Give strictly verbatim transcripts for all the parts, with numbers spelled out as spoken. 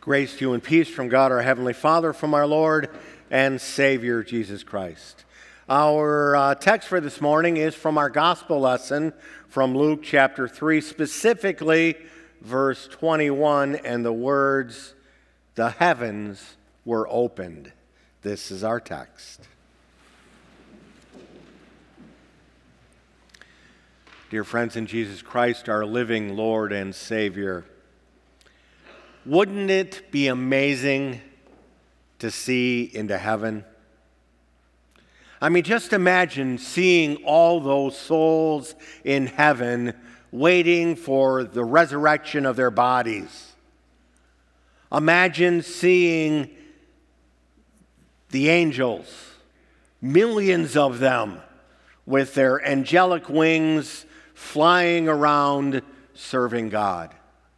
Grace to you and peace from God our Heavenly Father, from our Lord and Savior Jesus Christ. Our uh, text for this morning is from our gospel lesson from Luke chapter three, specifically verse twenty-one, and the words, "The heavens were opened." This is our text. Dear friends in Jesus Christ, our living Lord and Savior, wouldn't it be amazing to see into heaven? I mean, just imagine seeing all those souls in heaven waiting for the resurrection of their bodies. Imagine seeing the angels, millions of them, with their angelic wings flying around serving God.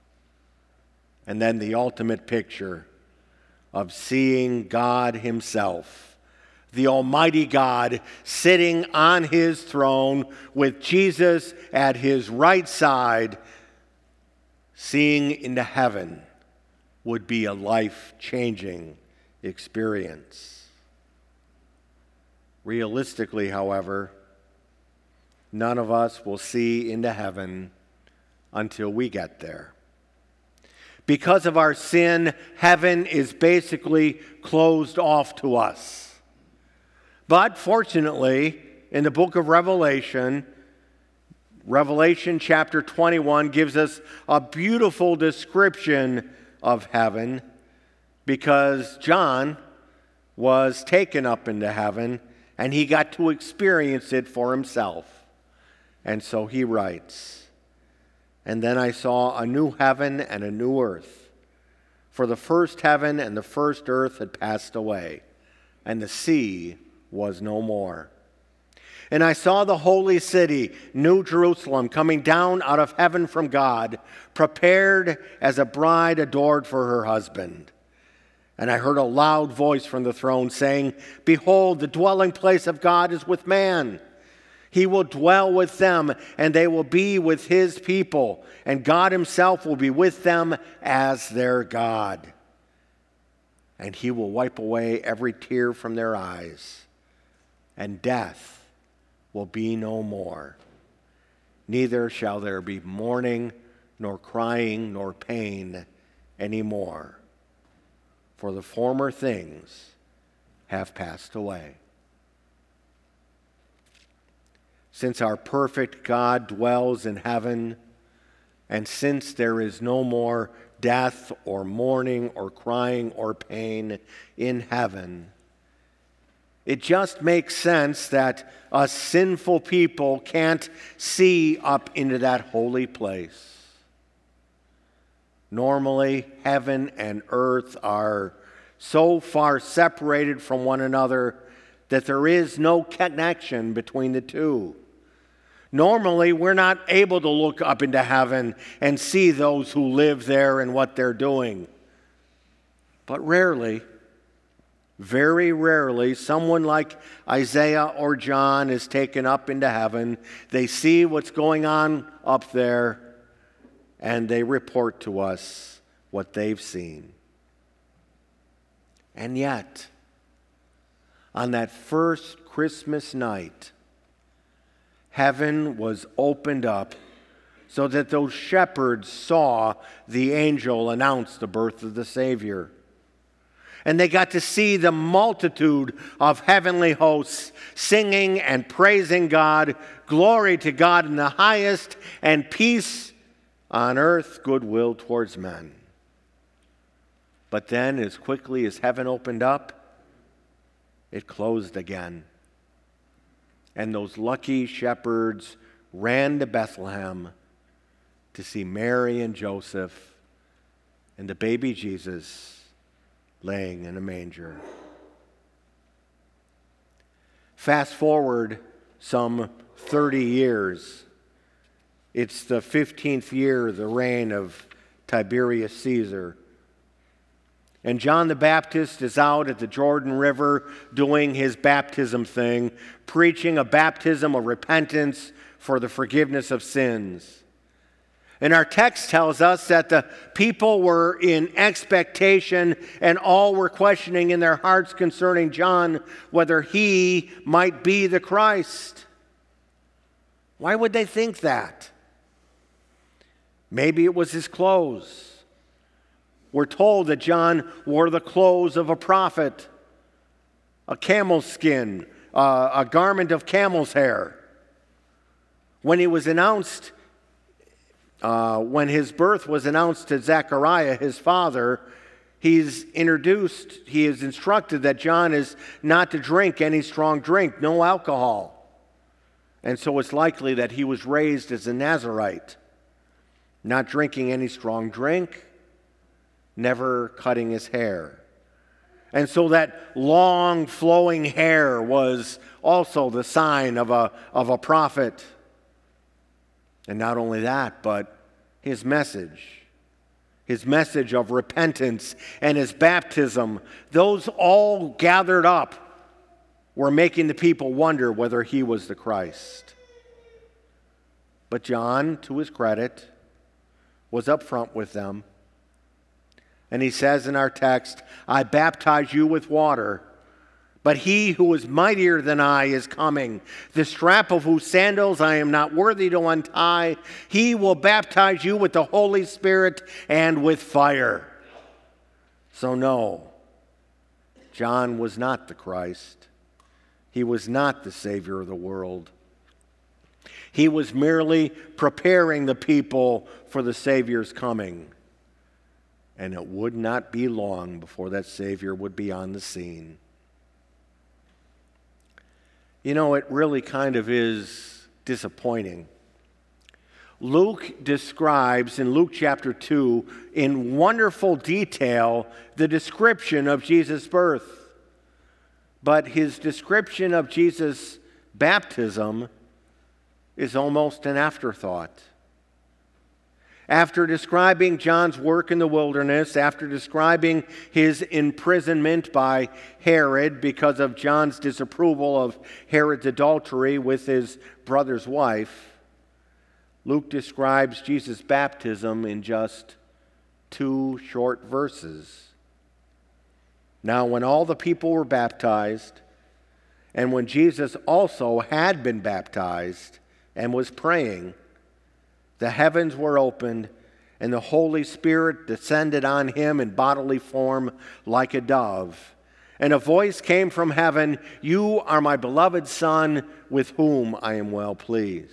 And then the ultimate picture of seeing God Himself, the Almighty God, sitting on His throne with Jesus at His right side. Seeing into heaven would be a life-changing experience. Realistically, however, none of us will see into heaven until we get there. Because of our sin, heaven is basically closed off to us. But fortunately, in the book of Revelation, Revelation chapter twenty-one gives us a beautiful description of heaven, because John was taken up into heaven and he got to experience it for himself. And so he writes, "And then I saw a new heaven and a new earth. For the first heaven and the first earth had passed away, and the sea was no more. And I saw the holy city, New Jerusalem, coming down out of heaven from God, prepared as a bride adored for her husband. And I heard a loud voice from the throne saying, 'Behold, the dwelling place of God is with man. He will dwell with them, and they will be with His people, and God Himself will be with them as their God. And He will wipe away every tear from their eyes, and death will be no more. Neither shall there be mourning, nor crying, nor pain any more, for the former things have passed away.'" Since our perfect God dwells in heaven, and since there is no more death or mourning or crying or pain in heaven, it just makes sense that us sinful people can't see up into that holy place. Normally, heaven and earth are so far separated from one another that there is no connection between the two. Normally, we're not able to look up into heaven and see those who live there and what they're doing. But rarely, very rarely, someone like Isaiah or John is taken up into heaven. They see what's going on up there, and they report to us what they've seen. And yet, on that first Christmas night, heaven was opened up so that those shepherds saw the angel announce the birth of the Savior. And they got to see the multitude of heavenly hosts singing and praising God. Glory to God in the highest, and peace on earth, goodwill towards men. But then, as quickly as heaven opened up, it closed again. And those lucky shepherds ran to Bethlehem to see Mary and Joseph and the baby Jesus laying in a manger. Fast forward some thirty years. It's the fifteenth year of the reign of Tiberius Caesar. And John the Baptist is out at the Jordan River doing his baptism thing, preaching a baptism of repentance for the forgiveness of sins. And our text tells us that the people were in expectation and all were questioning in their hearts concerning John whether he might be the Christ. Why would they think that? Maybe it was his clothes. We're told that John wore the clothes of a prophet, a camel's skin, uh, a garment of camel's hair. When he was announced, uh, when his birth was announced to Zechariah, his father, he's introduced, he is instructed that John is not to drink any strong drink, no alcohol. And so it's likely that he was raised as a Nazirite, not drinking any strong drink, never cutting his hair. And so that long flowing hair was also the sign of a, of a prophet. And not only that, but his message, his message of repentance and his baptism, those all gathered up were making the people wonder whether he was the Christ. But John, to his credit, was upfront with them. And he says in our text, I baptize you with water, but he who is mightier than I is coming, the strap of whose sandals I am not worthy to untie. He will baptize you with the Holy Spirit and with fire. So no, John was not the Christ. He was not the Savior of the world. He was merely preparing the people for the Savior's coming. And it would not be long before that Savior would be on the scene. You know, it really kind of is disappointing. Luke describes in Luke chapter two in wonderful detail the description of Jesus' birth. But his description of Jesus' baptism is almost an afterthought. After describing John's work in the wilderness, after describing his imprisonment by Herod because of John's disapproval of Herod's adultery with his brother's wife, Luke describes Jesus' baptism in just two short verses. Now, when all the people were baptized, and when Jesus also had been baptized and was praying, the heavens were opened, and the Holy Spirit descended on him in bodily form like a dove. And a voice came from heaven, You are my beloved Son, with whom I am well pleased.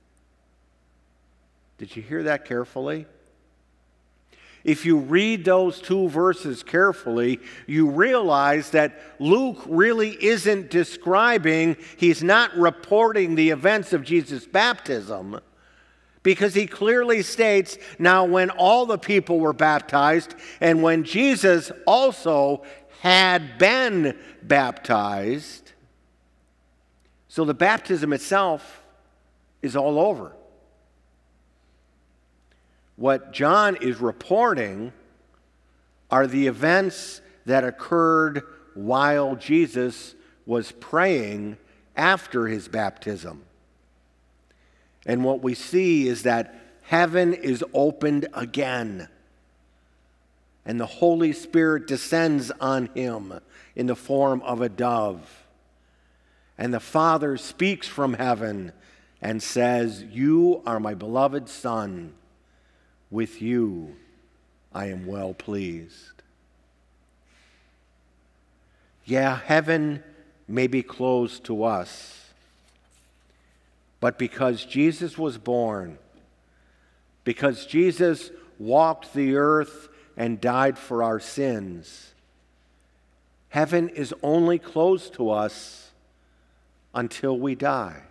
Did you hear that carefully? If you read those two verses carefully, you realize that Luke really isn't describing, he's not reporting the events of Jesus' baptism, because he clearly states, now when all the people were baptized, and when Jesus also had been baptized, so the baptism itself is all over. What John is reporting are the events that occurred while Jesus was praying after his baptism. And what we see is that heaven is opened again, and the Holy Spirit descends on him in the form of a dove. And the Father speaks from heaven and says, You are my beloved Son. With you I am well pleased. Yeah, heaven may be closed to us, but because Jesus was born, because Jesus walked the earth and died for our sins, heaven is only closed to us until we die.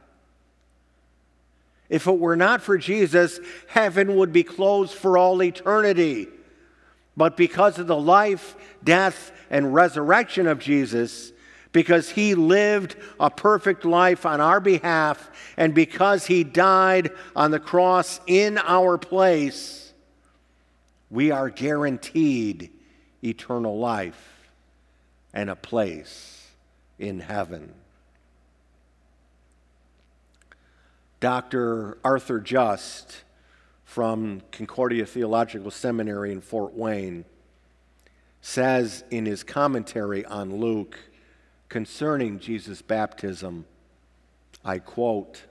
If it were not for Jesus, heaven would be closed for all eternity. But because of the life, death, and resurrection of Jesus, because he lived a perfect life on our behalf, and because he died on the cross in our place, we are guaranteed eternal life and a place in heaven. Doctor Arthur Just, from Concordia Theological Seminary in Fort Wayne, says in his commentary on Luke concerning Jesus' baptism, I quote,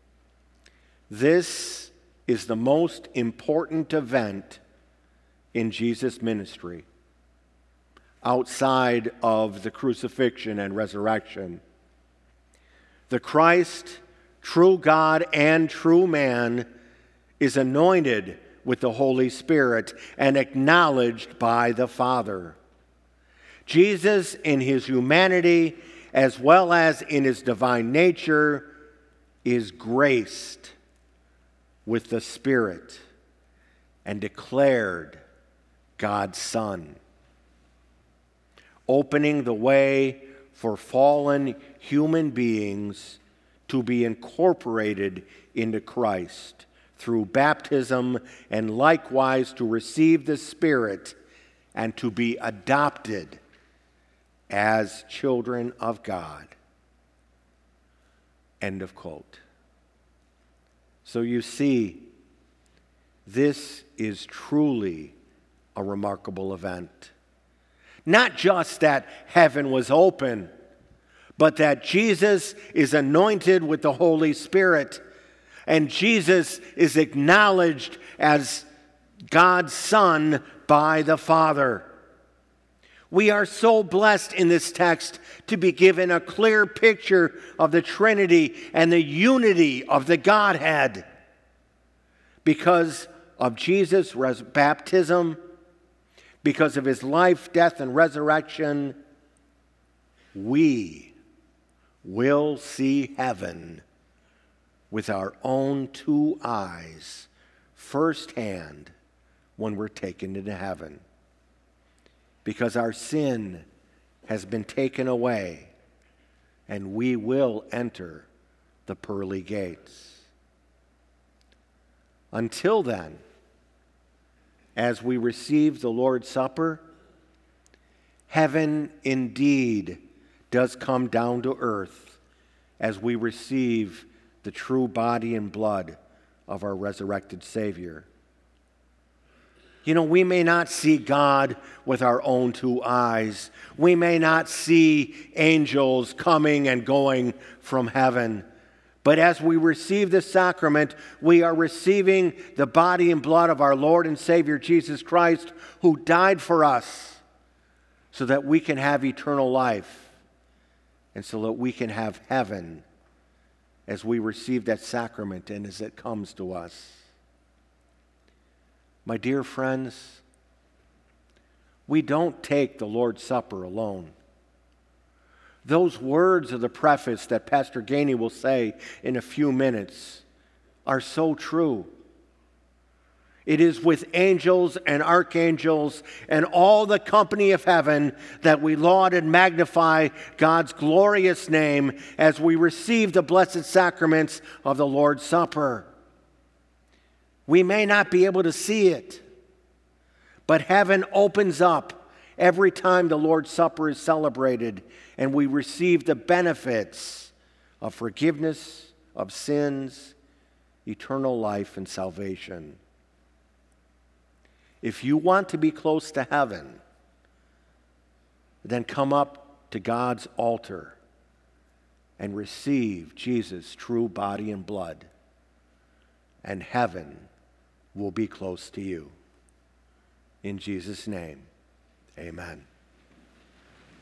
"This is the most important event in Jesus' ministry, outside of the crucifixion and resurrection. The Christ, true God and true man, is anointed with the Holy Spirit and acknowledged by the Father. Jesus, in his humanity as well as in his divine nature, is graced with the Spirit and declared God's Son, opening the way for fallen human beings to be incorporated into Christ through baptism, and likewise to receive the Spirit and to be adopted as children of God." End of quote. So you see, this is truly a remarkable event. Not just that heaven was open, but that Jesus is anointed with the Holy Spirit, and Jesus is acknowledged as God's Son by the Father. We are so blessed in this text to be given a clear picture of the Trinity and the unity of the Godhead. Because of Jesus' res- baptism, because of his life, death, and resurrection, we will see heaven with our own two eyes firsthand when we're taken into heaven. Because our sin has been taken away, and we will enter the pearly gates. Until then, as we receive the Lord's Supper, heaven indeed does come down to earth as we receive the true body and blood of our resurrected Savior. You know, we may not see God with our own two eyes. We may not see angels coming and going from heaven. But as we receive this sacrament, we are receiving the body and blood of our Lord and Savior Jesus Christ, who died for us so that we can have eternal life and so that we can have heaven as we receive that sacrament and as it comes to us. My dear friends, we don't take the Lord's Supper alone. Those words of the preface that Pastor Gainey will say in a few minutes are so true. It is with angels and archangels and all the company of heaven that we laud and magnify God's glorious name as we receive the blessed sacraments of the Lord's Supper. We may not be able to see it, but heaven opens up every time the Lord's Supper is celebrated, and we receive the benefits of forgiveness of sins, eternal life, and salvation. If you want to be close to heaven, then come up to God's altar and receive Jesus' true body and blood, and heaven will be close to you. In Jesus' name, amen.